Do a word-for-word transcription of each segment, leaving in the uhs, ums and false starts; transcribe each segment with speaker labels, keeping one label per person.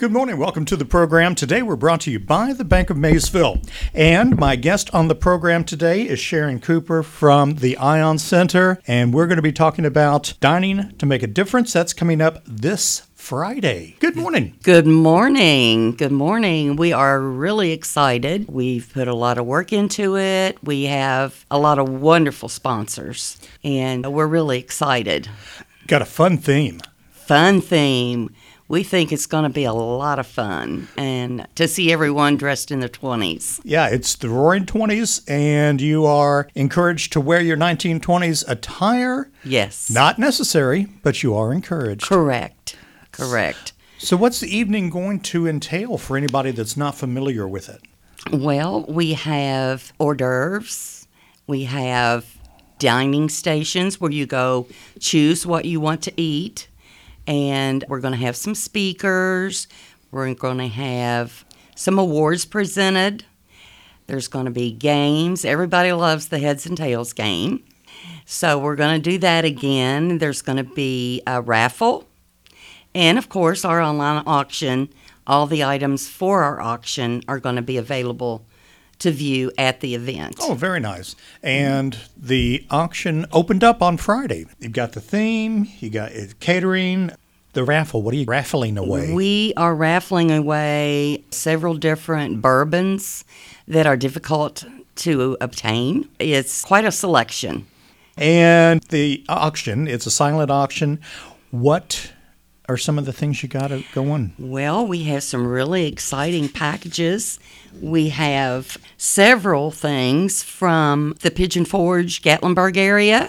Speaker 1: Good morning. Welcome to the program. Today we're brought to you by the Bank of Maysville. And my guest on the program today is Sharon Cooper from the Ion Center. And we're going to be talking about dining to make a difference. That's coming up this Friday. Good morning.
Speaker 2: Good morning. Good morning. We are really excited. We've put a lot of work into it. We have a lot of wonderful sponsors, and we're really excited.
Speaker 1: Got a fun theme.
Speaker 2: Fun theme. We think it's going to be a lot of fun, and to see everyone dressed in their twenties.
Speaker 1: Yeah, it's the Roaring Twenties, and you are encouraged to wear your nineteen twenties attire.
Speaker 2: Yes.
Speaker 1: Not necessary, but you are encouraged.
Speaker 2: Correct. Correct.
Speaker 1: So what's the evening going to entail for anybody that's not familiar with it?
Speaker 2: Well, we have hors d'oeuvres. We have dining stations where you go choose what you want to eat. And we're going to have some speakers. We're going to have some awards presented. There's going to be games. Everybody loves the Heads and Tails game. So we're going to do that again. There's going to be a raffle. And, of course, our online auction. All the items for our auction are going to be available to view at the event.
Speaker 1: Oh, very nice. And the auction opened up on Friday. You've got the theme, you got catering, the raffle. What are you raffling away?
Speaker 2: We are raffling away several different bourbons that are difficult to obtain. It's quite a selection.
Speaker 1: And the auction, it's a silent auction. What are some of the things you got going?
Speaker 2: Well, we have some really exciting packages. We have several things from the Pigeon Forge, Gatlinburg area.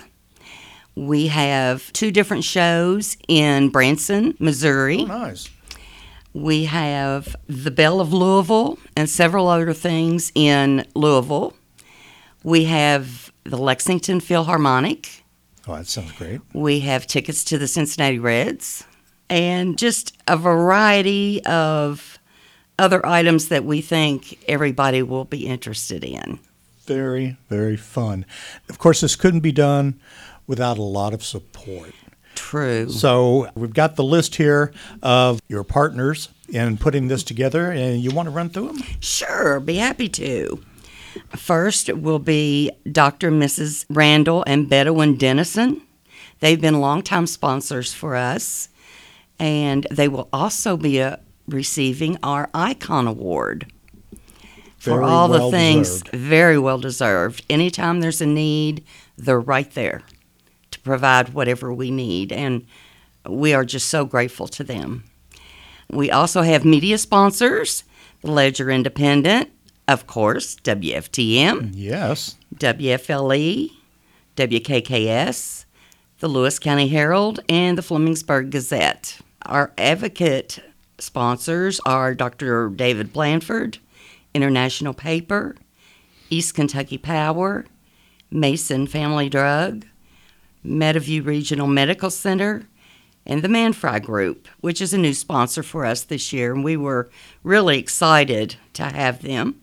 Speaker 2: We have two different shows in Branson, Missouri.
Speaker 1: Oh, nice.
Speaker 2: We have the Belle of Louisville and several other things in Louisville. We have the Lexington Philharmonic.
Speaker 1: Oh, that sounds great.
Speaker 2: We have tickets to the Cincinnati Reds. And just a variety of other items that we think everybody will be interested in.
Speaker 1: Very, very fun. Of course, this couldn't be done without a lot of support.
Speaker 2: True.
Speaker 1: So we've got the list here of your partners in putting this together, and you want to run through them?
Speaker 2: Sure, be happy to. First will be Doctor and Missus Randall and Bedouin Dennison. They've been longtime sponsors for us. And they will also be uh, receiving our Icon Award for
Speaker 1: very
Speaker 2: all
Speaker 1: well
Speaker 2: the things.
Speaker 1: Deserved.
Speaker 2: Very well deserved. Anytime there's a need, they're right there to provide whatever we need. And we are just so grateful to them. We also have media sponsors, the Ledger Independent, of course, W F T M.
Speaker 1: Yes.
Speaker 2: W F L E, W K K S, the Lewis County Herald, and the Flemingsburg Gazette. Our advocate sponsors are Doctor David Blanford, International Paper, East Kentucky Power, Mason Family Drug, Metaview Regional Medical Center, and the Manfry Group, which is a new sponsor for us this year, and we were really excited to have them.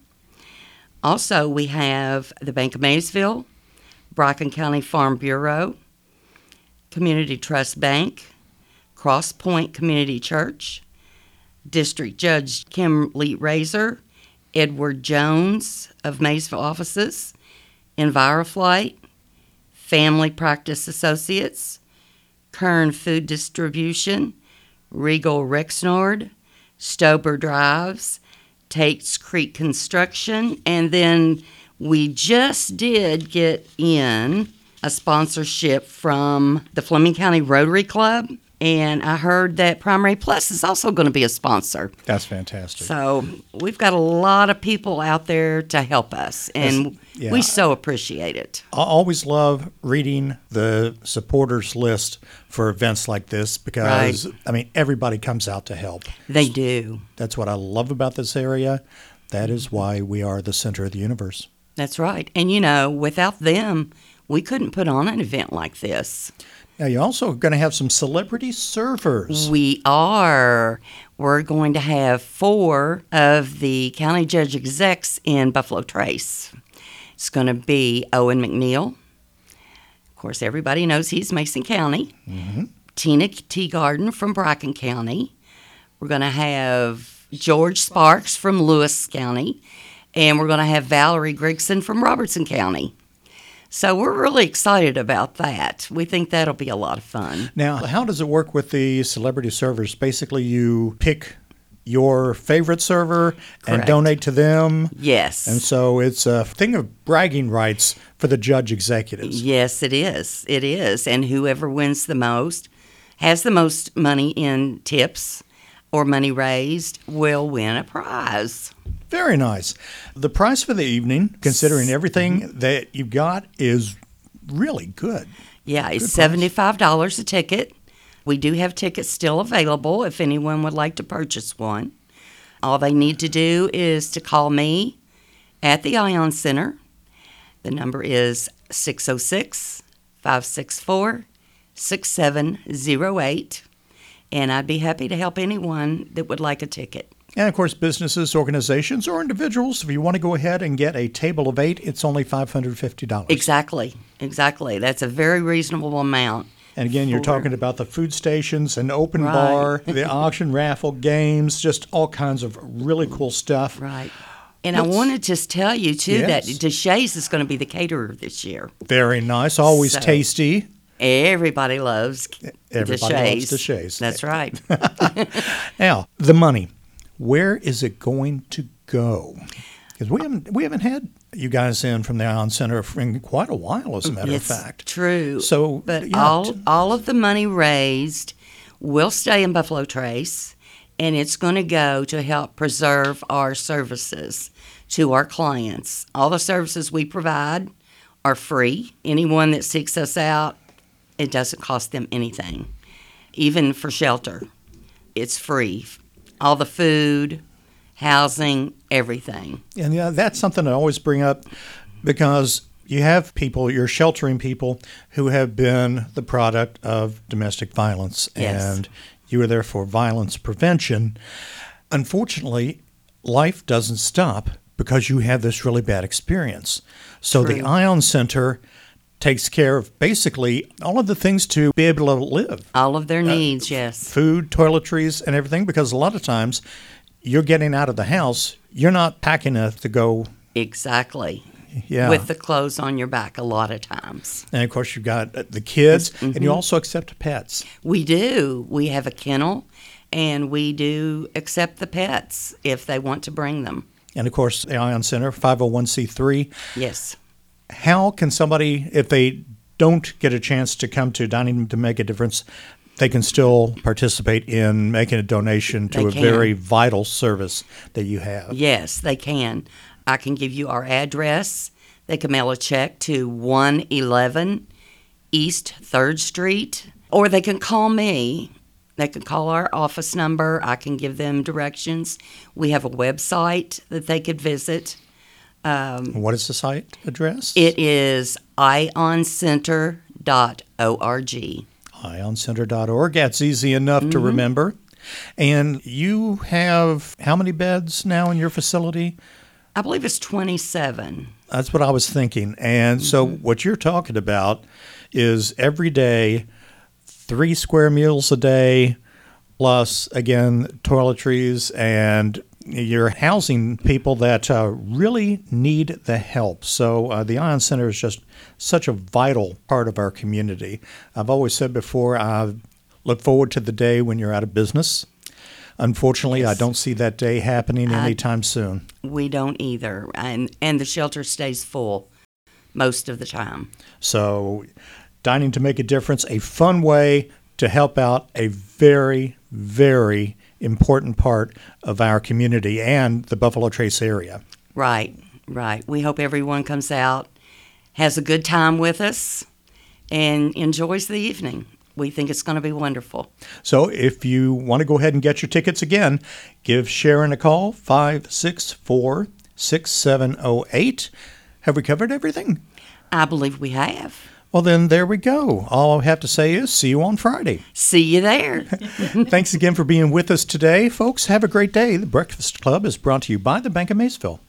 Speaker 2: Also, we have the Bank of Maysville, Bracken County Farm Bureau, Community Trust Bank, Cross Point Community Church, District Judge Kim Leet Razor, Edward Jones of Maysville offices, EnviroFlight, Family Practice Associates, Kern Food Distribution, Regal Rexnord, Stober Drives, Tate's Creek Construction, and then we just did get in a sponsorship from the Fleming County Rotary Club, and I heard that Primary Plus is also going to be a sponsor.
Speaker 1: That's fantastic.
Speaker 2: So we've got a lot of people out there to help us, and
Speaker 1: yeah.
Speaker 2: we so appreciate it.
Speaker 1: I always love reading the supporters list for events like this because,
Speaker 2: Right.
Speaker 1: I mean, everybody comes out to help.
Speaker 2: They do.
Speaker 1: That's what I love about this area. That is why we are the center of the universe.
Speaker 2: That's right. And, you know, without them, we couldn't put on an event like this.
Speaker 1: Now, you're also going to have some celebrity servers.
Speaker 2: We are. We're going to have four of the county judge execs in Buffalo Trace. It's going to be Owen McNeil. Of course, everybody knows he's Mason County.
Speaker 1: Mm-hmm.
Speaker 2: Tina Teagarden from Bracken County. We're going to have George Sparks from Lewis County, and we're going to have Valerie Grigson from Robertson County. So we're really excited about that. We think that'll be a lot of fun.
Speaker 1: Now, how does it work with the celebrity servers? Basically, you pick your favorite server and
Speaker 2: Correct.
Speaker 1: donate to them.
Speaker 2: Yes.
Speaker 1: And so it's a thing of bragging rights for the judge executives.
Speaker 2: Yes, it is. It is. And whoever wins the most, has the most money in tips or money raised, will win a prize.
Speaker 1: Very nice. The price for the evening, considering everything
Speaker 2: Mm-hmm.
Speaker 1: that you've got, is really good.
Speaker 2: Yeah, it's
Speaker 1: Good price.
Speaker 2: seventy-five dollars a ticket. We do have tickets still available if anyone would like to purchase one. All they need to do is to call me at the Ion Center. The number is six oh six, five six four, six seven oh eight, and I'd be happy to help anyone that would like a ticket.
Speaker 1: And of course, businesses, organizations, or individuals, if you want to go ahead and get a table of eight, it's only five hundred fifty dollars.
Speaker 2: Exactly, exactly. That's a very reasonable amount.
Speaker 1: And again, you're
Speaker 2: for-
Speaker 1: talking about the food stations, an open
Speaker 2: Right.
Speaker 1: bar, the auction raffle games, just all kinds of really cool stuff.
Speaker 2: Right. And I
Speaker 1: Let's-
Speaker 2: want to just tell you, too, that
Speaker 1: Yes.
Speaker 2: DeShays is going to be the caterer this year.
Speaker 1: Very nice, always
Speaker 2: So-
Speaker 1: tasty.
Speaker 2: Everybody loves
Speaker 1: Everybody
Speaker 2: DeShays.
Speaker 1: loves DeShays.
Speaker 2: That's right.
Speaker 1: Now, the money, where is it going to go? Because we haven't we haven't had you guys in from the Ion Center for in quite a while, as a matter
Speaker 2: it's
Speaker 1: of fact.
Speaker 2: true.
Speaker 1: So,
Speaker 2: but
Speaker 1: yeah,
Speaker 2: all
Speaker 1: t-
Speaker 2: all of the money raised will stay in Buffalo Trace, and it's going to go to help preserve our services to our clients. All the services we provide are free. Anyone that seeks us out, it doesn't cost them anything. Even for shelter, it's free. All the food, housing, everything.
Speaker 1: And yeah, that's something I always bring up because you have people, you're sheltering people who have been the product of domestic violence,
Speaker 2: Yes.
Speaker 1: and you are there for violence prevention. Unfortunately, life doesn't stop because you have this really bad experience. So the
Speaker 2: True.
Speaker 1: Ion Center takes care of basically all of the things to be able to live.
Speaker 2: All of their needs, yes.
Speaker 1: Food, toiletries, and everything, because a lot of times you're getting out of the house, you're not packing enough to go,
Speaker 2: Exactly.
Speaker 1: yeah.
Speaker 2: With the clothes on your back a lot of times.
Speaker 1: And of course, you've got the kids, and
Speaker 2: Mm-hmm.
Speaker 1: you also accept pets.
Speaker 2: We do. We have a kennel, and we do accept the pets if they want to bring them.
Speaker 1: And of course, the Ion Center, five oh one c three.
Speaker 2: Yes.
Speaker 1: How can somebody, if they don't get a chance to come to Dining to Make a Difference, they can still participate in making a donation to
Speaker 2: They
Speaker 1: a
Speaker 2: can.
Speaker 1: very vital service that you have?
Speaker 2: Yes, they can. I can give you our address. They can mail a check to one eleven East third Street, or they can call me. They can call our office number. I can give them directions. We have a website that they could visit. Um,
Speaker 1: What is the site address?
Speaker 2: it is ion center dot org.
Speaker 1: ion center dot org. That's easy enough
Speaker 2: Mm-hmm.
Speaker 1: to remember. And you have how many beds now in your facility?
Speaker 2: I believe it's twenty-seven.
Speaker 1: That's what I was thinking. And so
Speaker 2: Mm-hmm.
Speaker 1: what you're talking about is every day, three square meals a day, plus, again, toiletries, and you're housing people that uh, really need the help. So uh, the Ion Center is just such a vital part of our community. I've always said before, I look forward to the day when you're out of business. Unfortunately,
Speaker 2: Yes.
Speaker 1: I don't see that day happening
Speaker 2: I-
Speaker 1: anytime soon.
Speaker 2: We don't either. And, and the shelter stays full most of the time.
Speaker 1: So, Dining to Make a Difference, a fun way to help out a very, very important part of our community and the Buffalo Trace area.
Speaker 2: Right, right. We hope everyone comes out, has a good time with us, and enjoys the evening. We think it's going to be wonderful.
Speaker 1: So, if you want to go ahead and get your tickets again, give Sharon a call, five six four, six seven oh eight. Have we covered everything?
Speaker 2: I believe we have.
Speaker 1: Well, then there we go. All I have to say is see you on Friday.
Speaker 2: See you there.
Speaker 1: Thanks again for being with us today, folks. Have a great day. The Breakfast Club is brought to you by the Bank of Maysville.